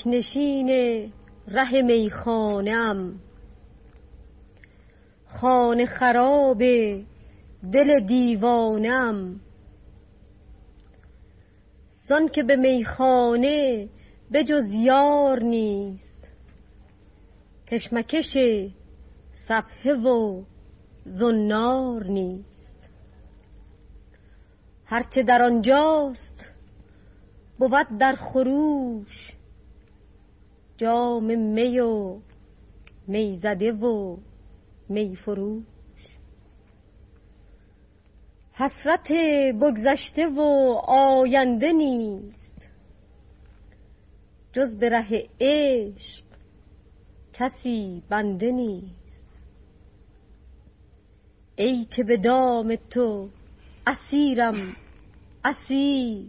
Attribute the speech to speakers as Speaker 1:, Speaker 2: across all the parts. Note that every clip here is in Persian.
Speaker 1: تک نشین ره میخانه‌ام، خانه خراب دل دیوانه‌ام. زان که به میخانه به جز یار نیست، کشمکش سبحه و زنار نیست. هرچه در آنجاست بود در خروش، جام می و می زده و می فروش. حسرت بگذشته و آینده نیست، جز به ره عشق کسی بنده نیست. ای که به دام تو اسیرم اسیر،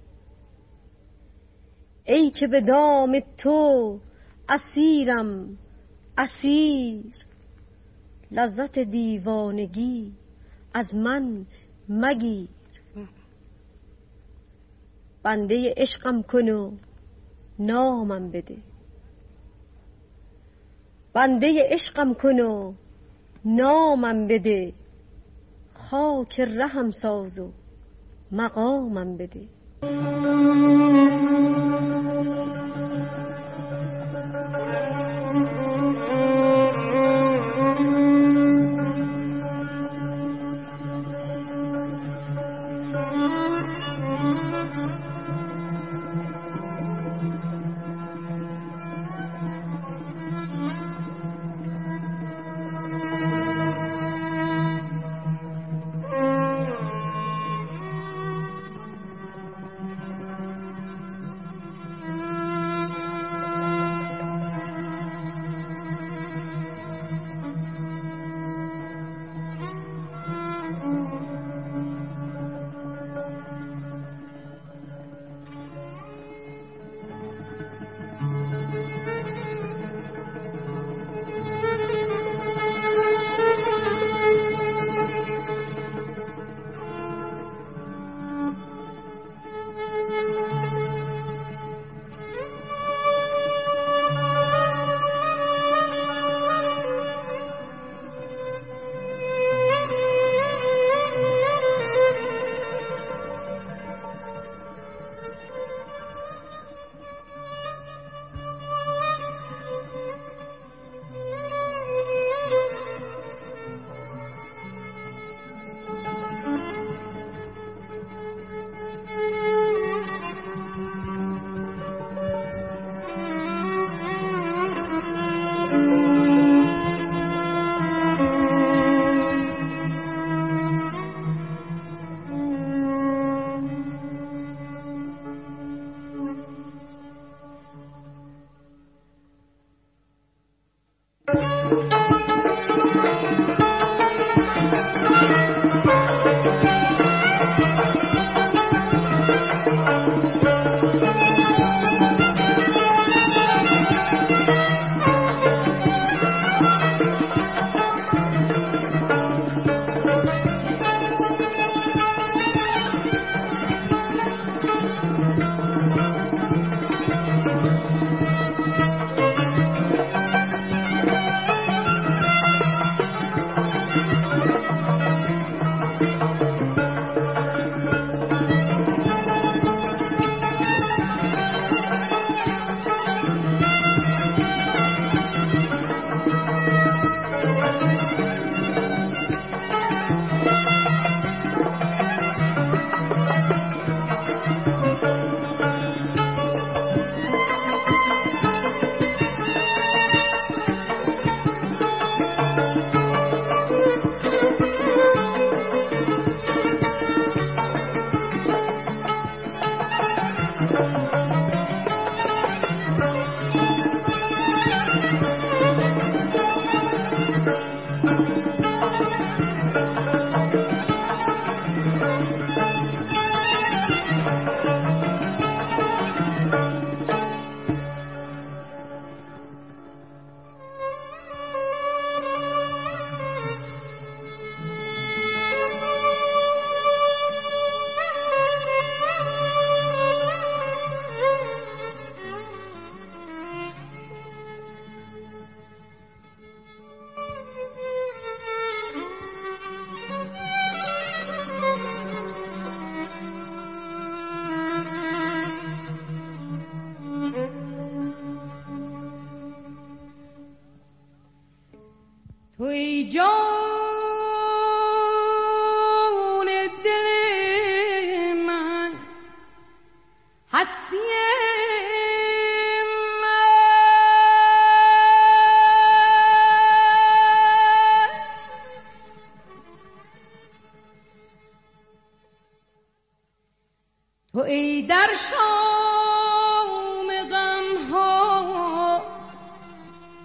Speaker 1: ای که به دام تو اسیرم اسیر. لذت دیوانگی از من مگیر. بنده عشقم کن و نامم بده، بنده عشقم کن و نامم بده. خاک رهم ساز و مقامم بده.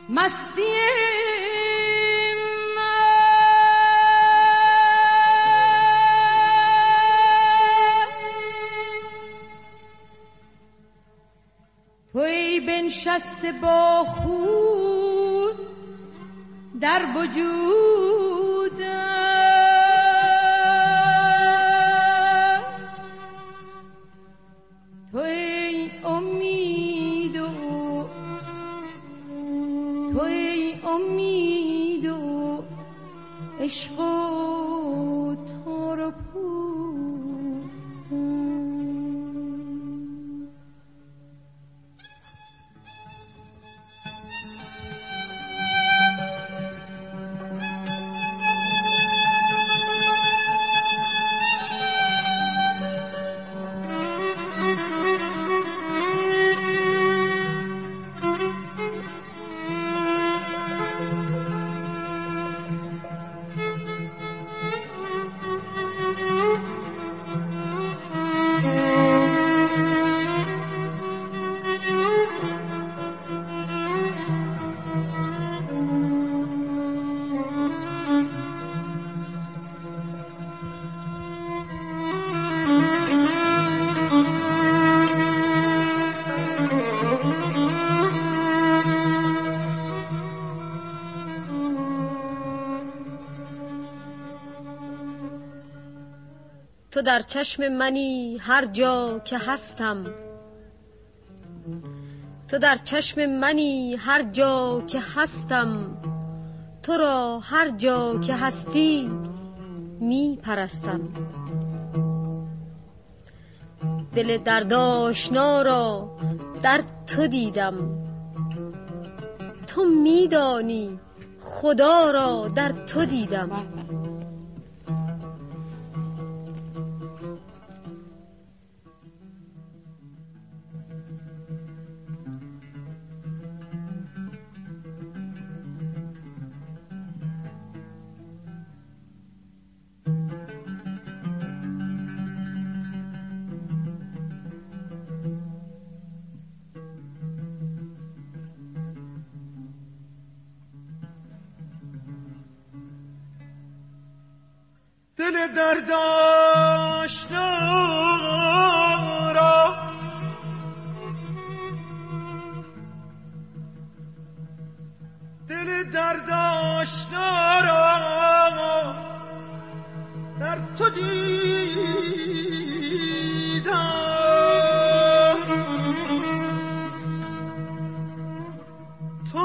Speaker 2: مستی توی بنشسته با خود در وجود توی امید و عشق و تار و پود
Speaker 1: تو در چشم منی هر جا که هستم، تو در چشم منی هر جا که هستم، تو را هر جا که هستی می پرستم. دل دردآشنا را در تو دیدم، تو می دانی خدا را در تو دیدم.
Speaker 3: دل دردآشنا را در تو دیدم. تو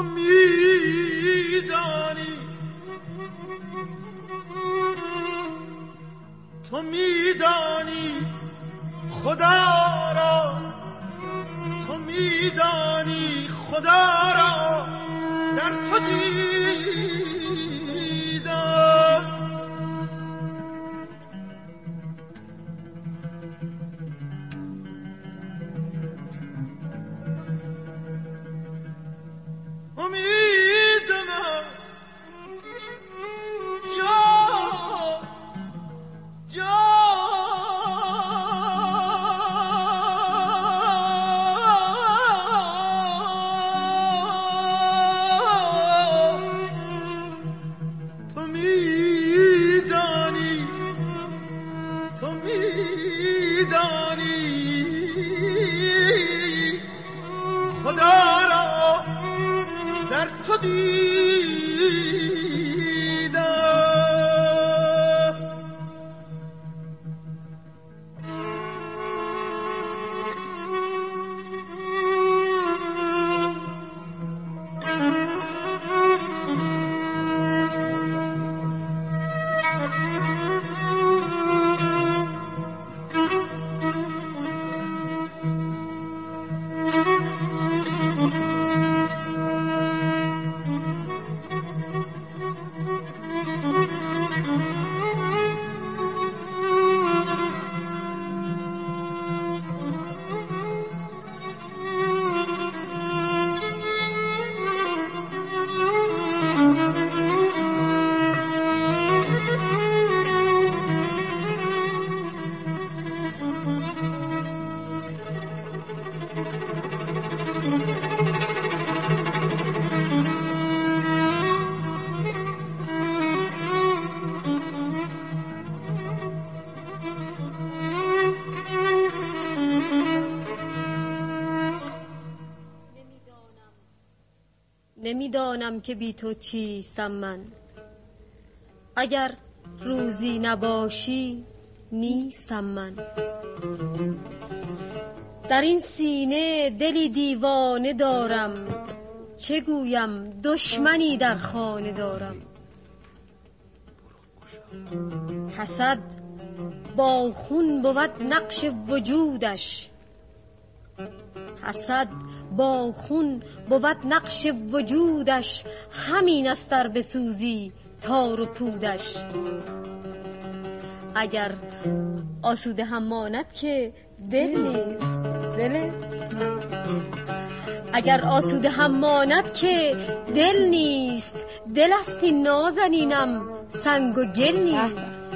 Speaker 3: میدانی خدا را، تو میدانی خدا را در تو دیدم. امید من خدا را در تو دیدم.
Speaker 1: نمیدانم که بی تو چیستم من. اگر روزی نباشی نیستم من. در این سینه دلی دیوانه دارم، چه گویم دشمنی در خانه دارم. حسد با خون بود نقش وجودش، حسد با خون بود نقش وجودش. همین است در بسوزی تار و پودش. اگر آسوده هم ماند که دل نیست دل، اگر آسوده هم ماند که دل نیست. دل است این نازنینم سنگ و گل نیست.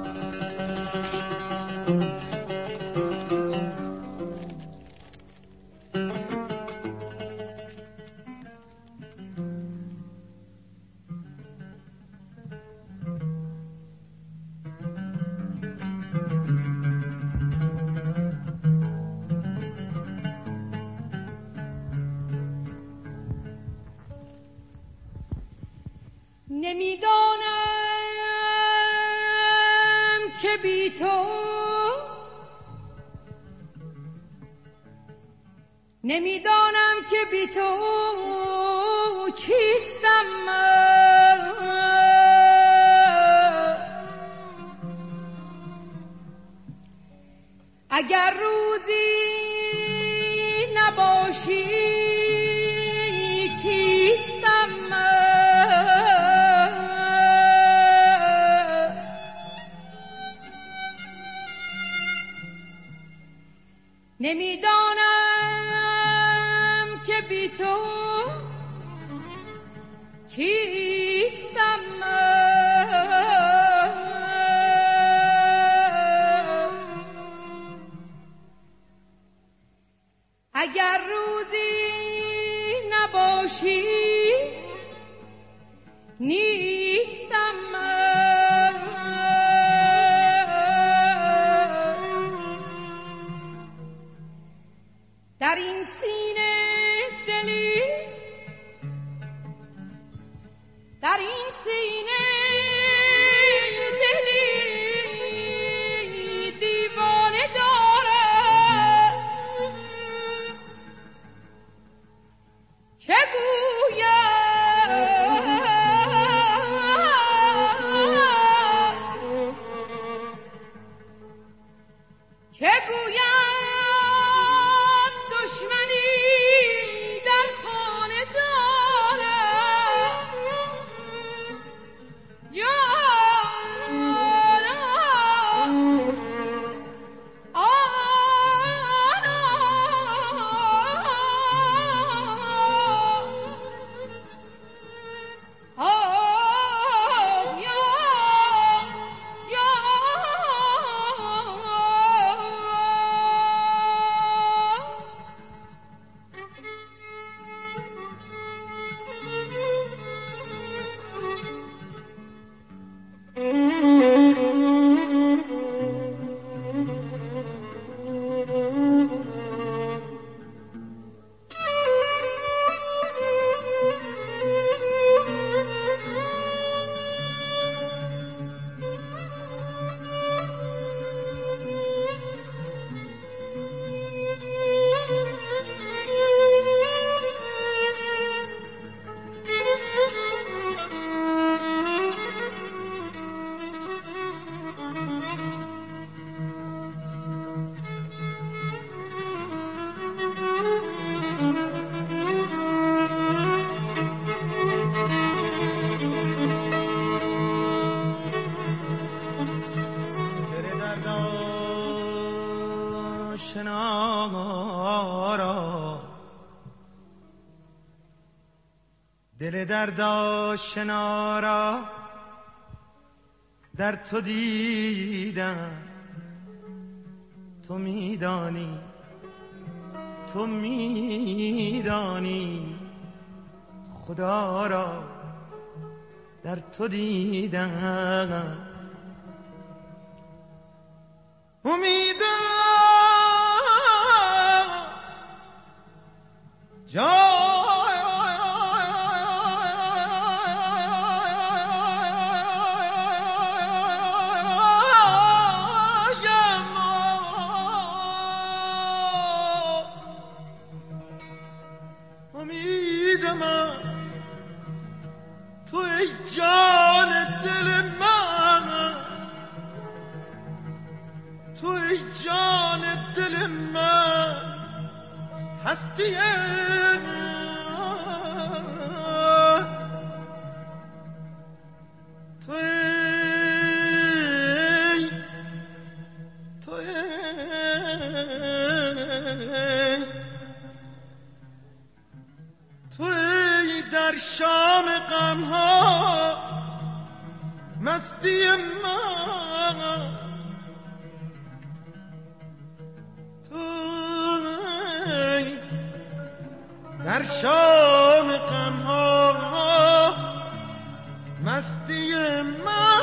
Speaker 2: نمیدانم که بی تو، نمیدانم که بی تو چیستم من. اگر روزی نباشی کیستم من. نمیدانم که بی تو چیستم من. اگر روزی نباشی نیستم من. در این سینه دلی، در این سینه دلی دیوانه دارم، چه گویم چه گویم دشمنی در خانه دارم.
Speaker 3: دل درد آشنا را در تو دیدم. تو میدانی، تو میدانی خدا را در تو دیدم. امیدم جای من، تو ای جان دل من، تو ای جان دل من، هستی توی در شام غم ها مستی من، توی در شام غم ها مستی من.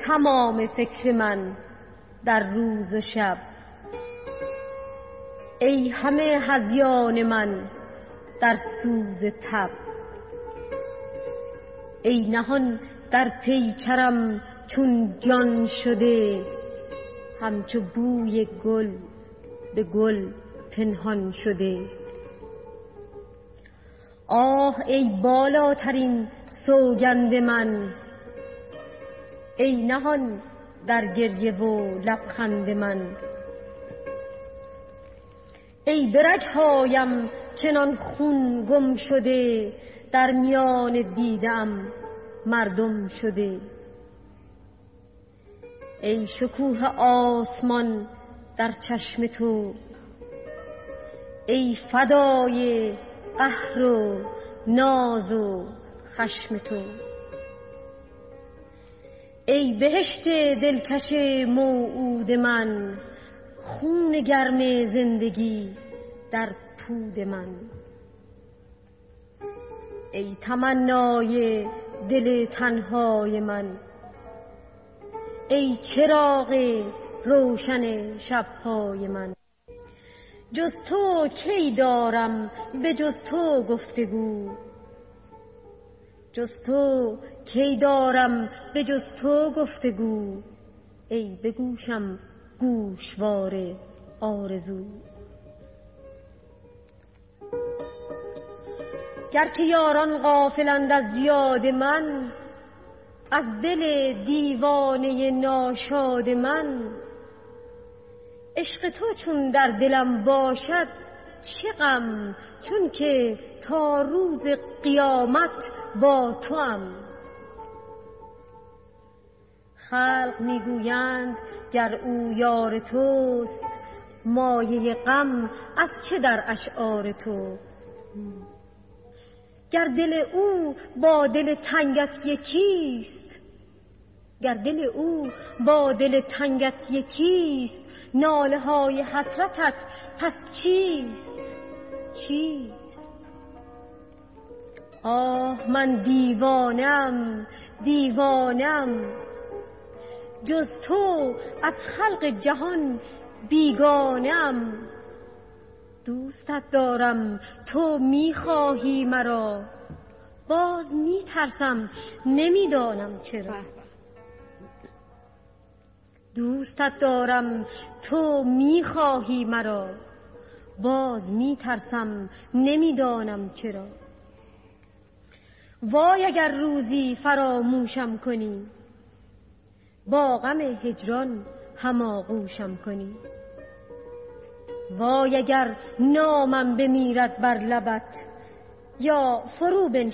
Speaker 1: تمام فکر من در روز و شب. ای همه هذیان من در سوز تب. ای نهان در پیکرم چون جان شده، همچو بوی گل به گل پنهان شده. آه ای بالاترین سوگند من، ای نهان در گریه و لبخند من. ای به رگ‌هایم چنان خون گم شده، در میان دیده‌ام مردم شده. ای شکوه آسمان در چشم تو، ای فدای قهر و ناز و خشم تو. ای بهشت دلکش موعود من، خون گرم زندگی در پود من. ای تمنای دل تنهای من، ای چراغ روشن شبهای من. جز تو کی دارم به جز تو گفتگو، جز تو کی دارم به جز تو گفتگو. ای به گوشم گوشوار آرزو. گر که یاران غافلند از یاد من، از دل دیوانه ناشاد من. عشق تو چون در دلم باشد چه غم، چون که تا روز قیامت با توام. خلق میگویند گر او یار توست، مایه غم از چه در اشعار توست. گر دل او با دل تنگت یکیست، گر دل او با دل تنگت یکیست، ناله های حسرتت پس چیست چیست؟ آه من دیوانم دیوانم، جز تو از خلق جهان بیگانم. دوستت دارم تو میخواهی مرا، باز میترسم نمیدانم چرا. دوستت دارم تو میخواهی مرا، باز میترسم نمیدانم چرا. وای اگر روزی فراموشم کنی، با غم هجران هماغوشم کنی. وای اگر نامم بمیرد بر لبت، یا فرو